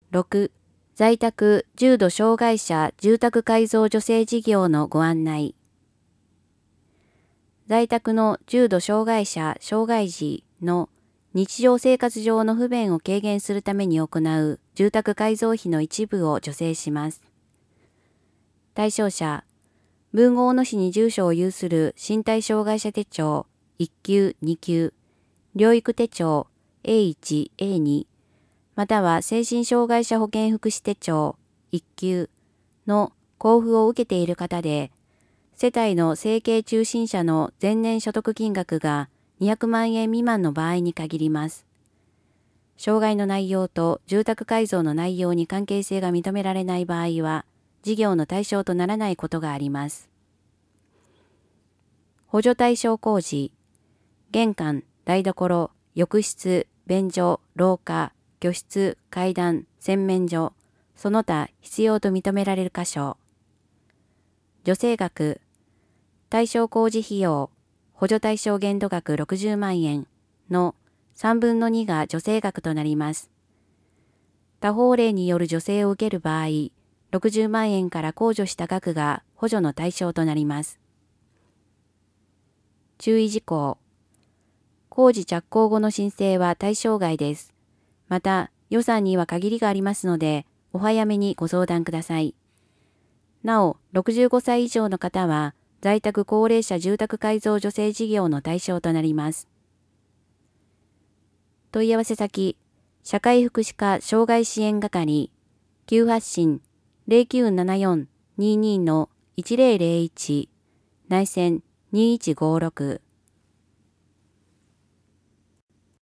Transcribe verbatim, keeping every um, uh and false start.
ろく、在宅重度障害者住宅改造助成事業のご案内。在宅の重度障害者障害児の日常生活上の不便を軽減するために行う住宅改造費の一部を助成します。対象者、豊後大野市に住所を有する身体障害者手帳いっ級に級、療育手帳 エーいち、エーに、または精神障害者保健福祉手帳いっ級の交付を受けている方で、世帯の生計中心者の前年所得金額がにひゃくまんえん未満の場合に限ります。障害の内容と住宅改造の内容に関係性が認められない場合は、事業の対象とならないことがあります。補助対象工事、玄関、台所、浴室、便所、廊下、居室、階段、洗面所、その他必要と認められる箇所。助成額、対象工事費用、補助対象限度額ろくじゅうまんえんのさんぶんのにが助成額となります。他方例による助成を受ける場合、ろくじゅうまんえんから控除した額が補助の対象となります。注意事項。工事着工後の申請は対象外です。また、予算には限りがありますので、お早めにご相談ください。なお、ろくじゅうごさい以上の方は、在宅高齢者住宅改造助成事業の対象となります。問い合わせ先、社会福祉課障害支援係、急発進 ゼロきゅうななよん にじゅうに のいちゼロゼロいち、内線にいちごろく。